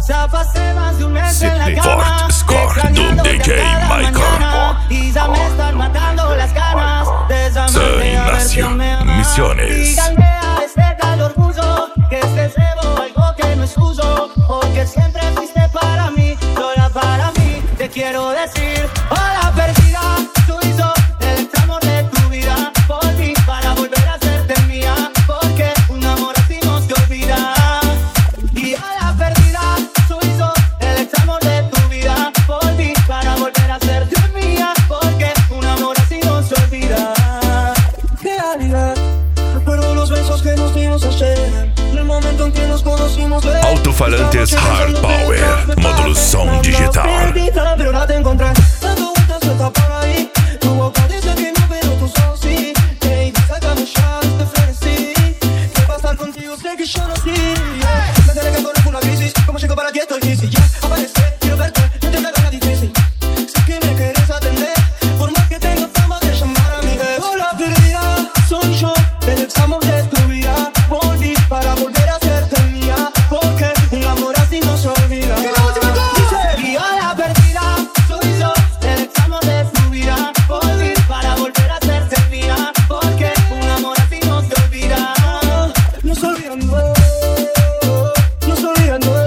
Ya pasé más de un mes en la Sydney cama, Ford Score, extrañándote Doom DJ cada Michael. mañana, y ya me están matando las ganas de llamarte a ver si aún me amas. Misiones. Díganme a este tal orgullo que este cebo algo que no es tuyo, porque siempre fuiste para mí, sola para mí. Te quiero decir, hola perdida, tú y yo, el amor de tu vida. Volví para volver a serte mía, porque un amor así no se olvida. Y hola perdida, tú y yo, el amor de tu vida. Volví para volver a serte mía, porque un amor así no se olvida. Qué realidad, recuerdo los besos que nos dimos ayer, en el momento en que nos conocimos. Altofalantes Hard Power, módulo som digital. Perdida, pero ahora te encontré, dando vueltas suelta por ahí. Tu boca dice que no, pero tus ojos sí. Hey, sácame ya de este frenesí, que va a estar contigo, sé que yo nací. Me enteré que conozco una crisis, como llego para ti estoy easy. Ya aparece, quiero verte, no te hagas difícil. Sé que me querés atender, por más que tenga fama de llamar a mi vez. Hola perdida, soy yo, el examen de tu vida. Volví para volver a serte mía, porque un amor así no se olvida. Y hola perdida, soy yo, el examen de tu vida. Volví para volver a serte mía, porque un amor así no se olvida. No se olvidan, no, no se olvidan, no.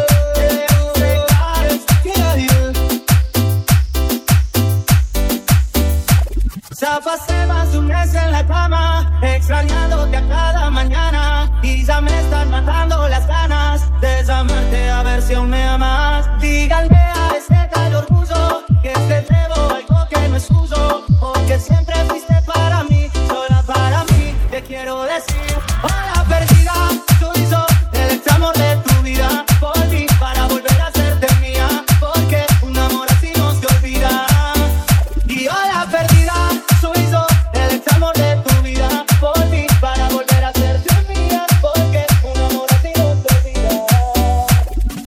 Ya pasé más de un mes en la cama, extrañándote a cada mañana, y ya me están matando las ganas de llamarte a ver si aún me amas.